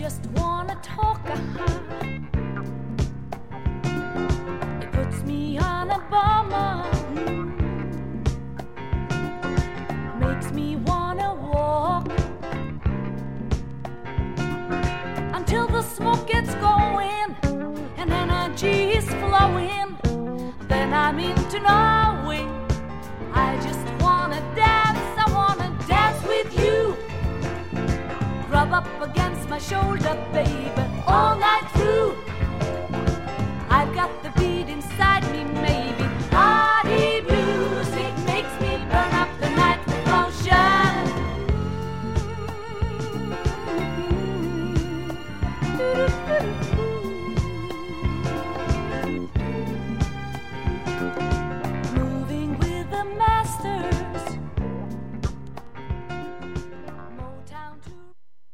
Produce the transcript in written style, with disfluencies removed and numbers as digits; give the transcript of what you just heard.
just wanna talk. It puts me on a bummer, makes me wanna walk until the smoke gets going and energy is flowing. Then I'm into knowing I just wanna dance. I wanna dance with you. Rub up against my shoulder, baby, all night